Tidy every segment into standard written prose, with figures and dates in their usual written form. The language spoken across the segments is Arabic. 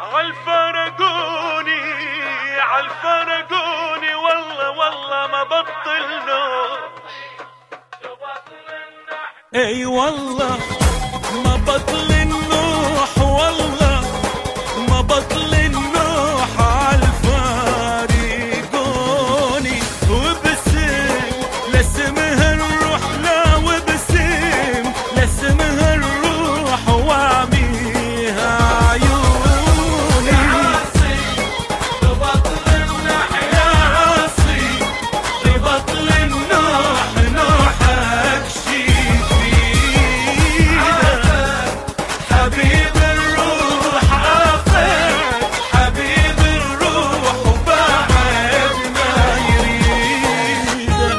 عالفرقوني عالفرقوني والله والله ما بطل نوح. اي والله ما بطل النوح والله ما بطل النوح عالفرقوني وبسم لاسمها الروح لا وبسم لاسمها الروح وعميها عيوني. يا عاصي ببطل النوح يا عاصي ببطل النوح نوحك شفيدك حبيب الروح عافاك حبيب الروح وبعد ما يريدك.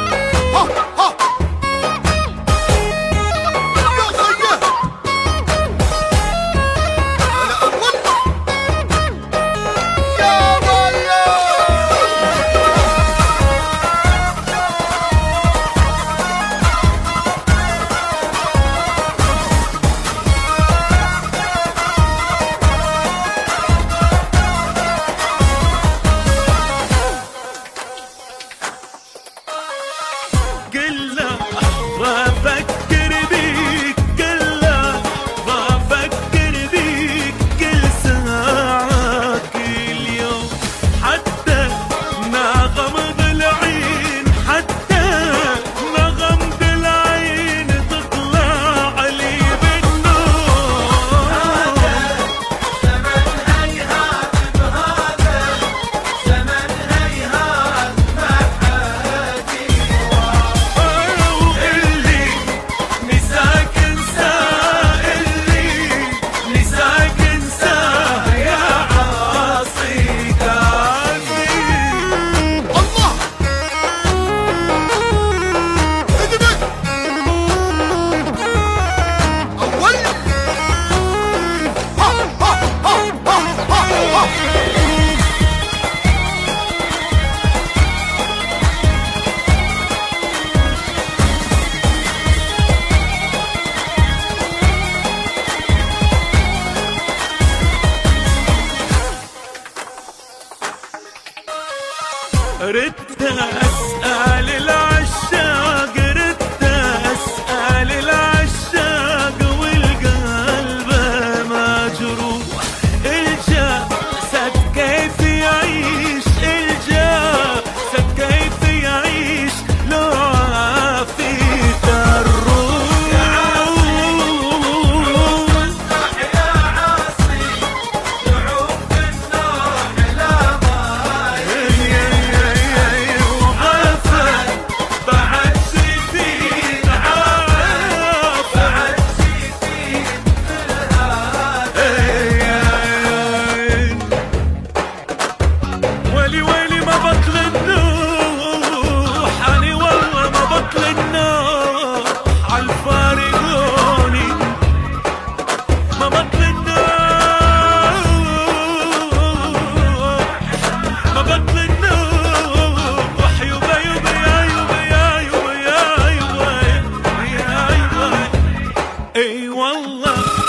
قله بفكر بيك قله بفكر بيك كل ساعة كل يوم حتى نغم بالعين حتى نغم بالعين تطلع لي بالنوم. هذا زمن هيهات بهذا زمن هيهات ما حاجي اللي نساك انساه اللي نساك انساه يا عاصي قلبي. الله اذنك اول ردت أسأل العشاق ردت أسأل العشاق والقلب مجروح الجسد كيف يعيش الجسد كيف يعيش لو عافيت الروح. يا عاصي دعوك النوح لا ويلي ويلي ما بطل النوح أنا والله ما بطل النوح عالفارقوني ما بطل النوح ما بطل النوح يبا يبا يا يبا يا يبا يا يبا يا يبا. اي والله